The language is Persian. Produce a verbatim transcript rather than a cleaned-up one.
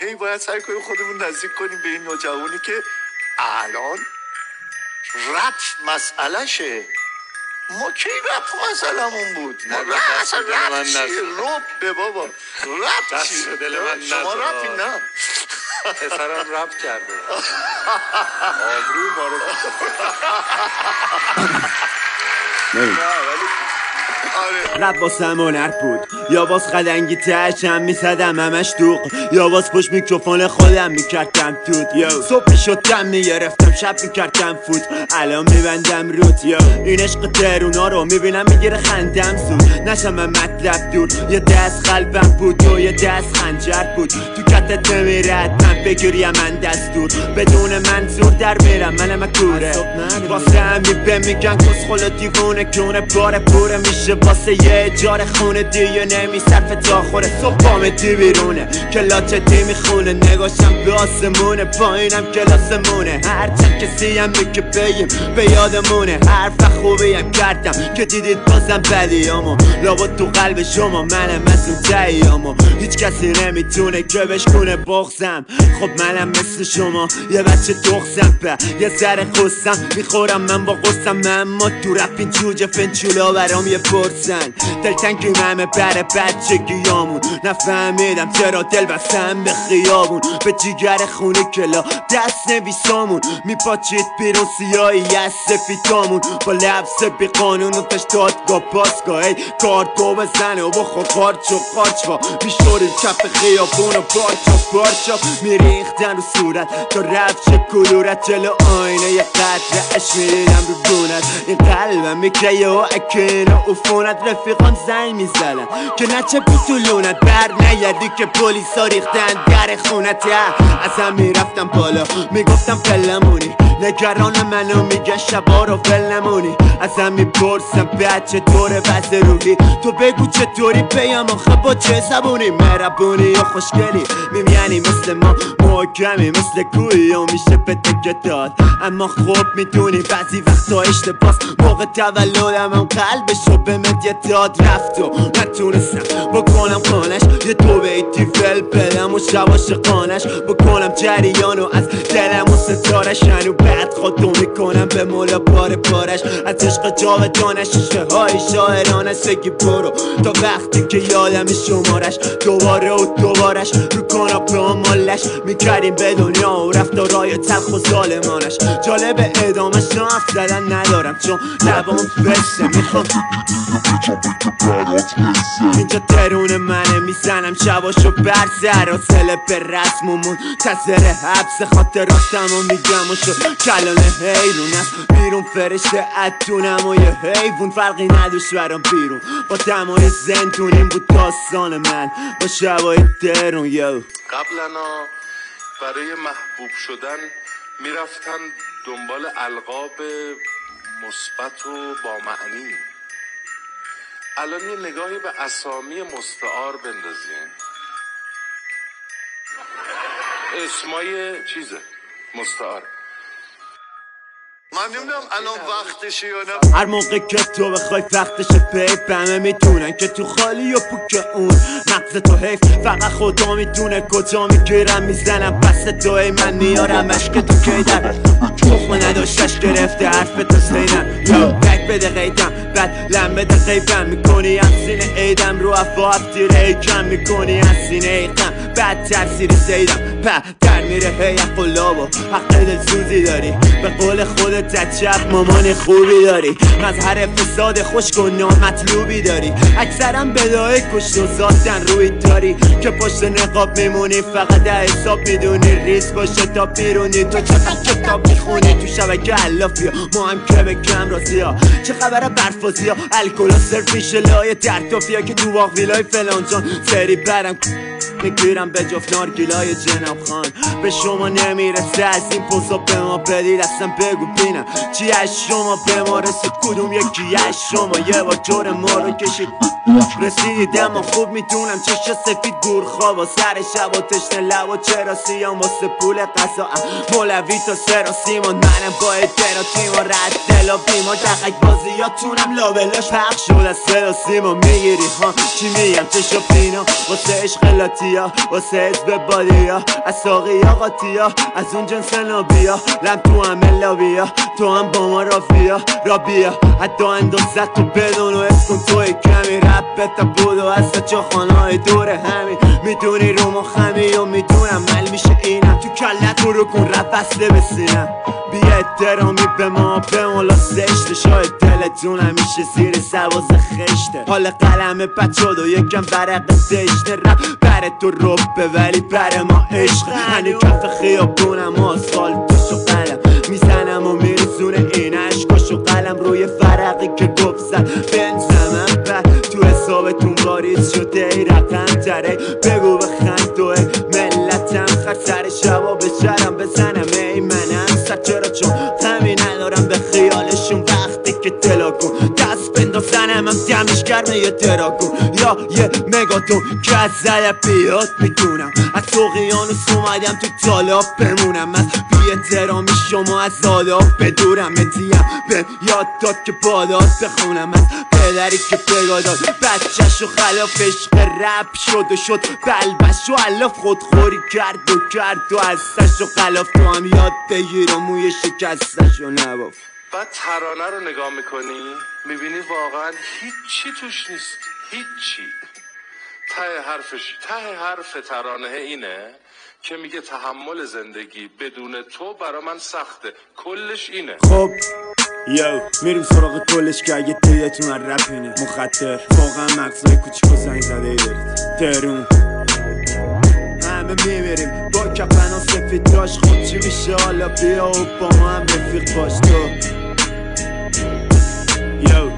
هی باید سعی کنیم خودمون نزدیک کنیم به این نوجوانی که الان رپ مسئله شه. ما کی رپ مسئله‌مون بود؟ نه رپ اصلا رپ چیه؟ رپ به بابا رپ چیه؟ دل من شما رپی نه پسرم رپ کرده آبروی بارو رب واسم هنر بود یا باز خدنگی تشم میزدم همش دوغ یا باز پشت میکروفون خودم میکردم دود یا صبح شدم میگرفتم شب میکردم فوت الان میبندم رود یا این عشق ترونا رو میبینم میگیره خندم زود نشم من مطلب دور یه دست قلبم بود و یه دست خنجر بود تو کتت نمیرد من بگیریم من دستور بدون منظور در میرم من مکوره واسه همین به میگن کس خلا دیوونه کونه بار پوره میشه واسه یه جار خونه دیگه نمی صرف تا خوره صبح بامتی بیرونه کلاچ دی میخونه نگاشم به آسمونه پایینم کلاسمونه هرچند کسی هم میگه بگیم به یادمونه حرف خوبی هم کردم که دیدید بازم بدیامو لابد تو قلب شما منم از اون تاییامو هیچ کسی نمیتونه که بشکونه بغزم خب منم مثل شما یه بچه دغزم به یه ذره خستم میخورم من با قرصم اما تو رپ این جوجه فنچولا برام یه پرسن دلتنگی همه بره بچگیامون نفهمیدم چرا دل بستم به خیابون به جیگر خونه کلا دست نویسامون میپاچید بیرون سیاهی از سفیدامون با لبس بی قانون و تش دادگاه پاسگاه ای کارتو بزنه و بخور قارچ و قارچها میشورید کف خیابون و پارچ و پارچا میریختن رو صورت تا رفت چه کلورت جلو آینه یه قطره اش میریدم رو گونت این قلبم میکریه و اکنه و عفونت رفیقان زنگ میزنن که نچه بطولونت بر نیردی که پولیسا ریختن در خونت از هم میرفتم بالا میگفتم پلمونی نگران منو میگن شبا رو فل نمونی از هم میپرسم بچه طور بس روحی تو بگو چطوری پیام آخه با چه زبونی مهربونی یا خوشگلی میمیانی مثل ما محکمی مثل کوی و میشه به تکه داد اما خوب میدونی بعضی وقتا اشتباس موقع تولدم هم قلبشو به مدیه داد رفت و نتونستم بکنم خانش یه تو بیتی فل بدم و شواش قانش بکنم جریان و از دلم و ستارش هنو بعد خودو میکنم به مولا پاره پارش از عشق جاودانش شیشه های شاعرانش بگی برو تا وقتی که یادم شمارش دوباره و دوبارش رو کنم به مالش میکردیم به دنیا و رفتارای تلخ و ظالمانش جالب ادامه شانس زدن ندارم چون لبام فشه میخوام اینجا ترون منه میزنم شباشو بر سر و سله به رسممون تذر حبس خاطراتم و میگم و شو کلانه حیرون است بیرون فرشته اتونم و یه حیوون فرقی نداشت برام بیرون با دمای زندونیم بود داستان من با شبای درون یو قبلنا برای محبوب شدن میرفتن دنبال القاب مثبت و با معنی الان یه نگاهی به اسامی مستعار بندازین اسمای چیزه مستعار من نمیدونم الان وقتشه یا نه هر موقع که تو بخوای وقتش پیپ همه میدونن که تو خالی و پوک اون مغز تو حیف فقط خدا میدونه کجا میگیرم میزنم پس توی من میارمش که تو کیدر تخمه نداشتش گرفته حرف تو سینم یا بک بده قیدم بعد لم بده قیبم میکنی از سینه ایدم رو افاق تیره کم میکنی از سینه ایقم بعد ترسیر سیدم په در میره هی قلاب و حق دلسوزی داری به قول خودت عجب مامان خوبی داری مظهر فساد خشک و نامطلوبی داری اکثرم بدای کشت و زادن روی داری که پشت نقاب میمونی فقط ده حساب میدونی ریس باشه تا بیرونی تو چقدر کتاب میخونی تو شبکه علافی ما هم که به کم رازی ها چه خبره برفازی ها الکل ها صرف میشه لای درتافی ها که تو واق ویلای فلان جان سری برم میگیرم به جفت نارگیلای جناب خان به شما نمیرسه از این پوزا به ما بدید اصلا بگو بینم چی از شما به ما رسید کدوم یکی از شما یه بار جور ما رو کشید رسیدم و خوب میدونم چشا سفید گور خواب و سر شب و تشنه لب و چرا سیام واسه پول قضا مولوی تا سر و سیمان منم با ادرا تیم و رد دل و بیما دقیق بازیاتونم لابلاش پخش شد از صدا سیما میگیری خان چی میگم چشا پینا واسه عشق لاتیا واسه حزب بادیا از ساقی آقاتیا از اون جنس نابیا لم تو همه لابیا تو هم با ما رافیا رابیا حتی اندازت تو بدون و اسکن توی کمی ربت بود و از چه خانهای دور همین میدونی رو ما خمی و میدونم مل میشه اینم تو کلت رو کن رب وصله بسینم بی احترامی به ما به مولا سشته شاید دلتون همیشه زیر سواز خشته حال قلم بد شد و یکم برق دشته رب بره تو ربه ولی بره ما عشق هنو کف خیابونم و آسفالتش و قلم میزنم و میرسونه این عشقاش و قلم روی فرقی که گفت زد بنزمم بد تو حسابتون واریز شده ای رقم تره بگو بخند توه ملتم خرد سر شبا به شرم بزنم ای منم سر چرا چون غمی ندارم به خیالشون وقتی که تلا کن دست بندازنم هم دمش گرمه یه ترا کن یا یه مگاتون که از زده بیاد میدونم از اقیانوس اومدم تو تالاب بمونم از بی احترامی شما از آداب بدورم اتیم به یاد داد که باداد بخونم از پدری که بگاداد بچهش و خلاف عشق رب شد و شد بلبش و علاف خودخوری کرد و کرد و ازش و خلاف تو هم یاد بگیر و موی شکستش و نباف بعد ترانه رو نگاه میکنی میبینی واقعا هیچی توش نیست هیچی ته حرفش ته حرف ترانه اینه که میگه تحمل زندگی بدون تو برا من سخته کلش اینه خب یو میریم سراغ کلش که اگه دیتون هر رپ اینه مخدر واقعا مغزای کوچیک و زنگ زده ای دارید ترون همه میمیریم با کفن و سفید داشت خود چی میشه حالا بیا و با ما هم رفیق باش تو یو